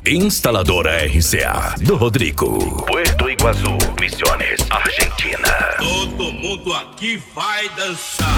Instaladora RCA do Rodrigo. Puerto Iguazú, Misiones, Argentina. Todo mundo aqui vai dançar.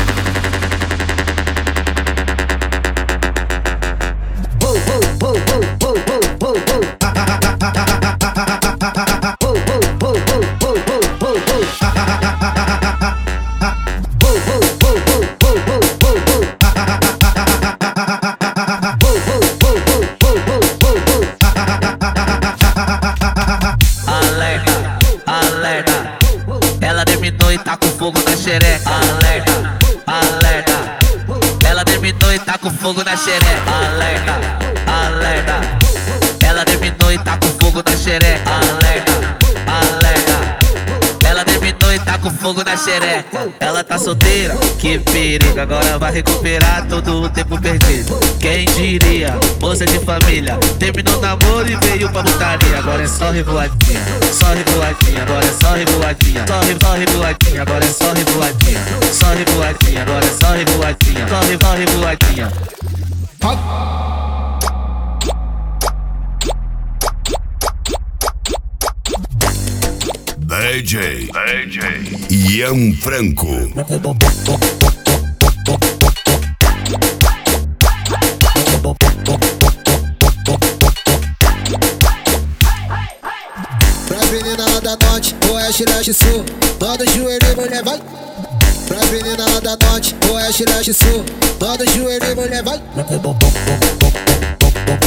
Alerta, ela terminou e tá com fogo na xereca. Alerta, ela terminou e tá com fogo na xereca. Alerta, ela terminou e tá com fogo na xereca. Alerta, ela terminou e tá com fogo na xereca. Ela tá solteira, que perigo, agora vai recuperar todo o tempo perdido. Quem diria, moça de família, terminou o namoro e veio pra putaria. Agora é só revoadinha, agora é só revoadinha. Só revoadinha, agora é só revoadinha. Só revoadinha, agora é só revoadinha. Só revoadinha. DJ Ian Franco. Pras meninas da norte, oeste, leste, sul, todo joelho e mulher vai. Pras meninas da norte, oeste, leste, sul, todo joelho e mulher vai.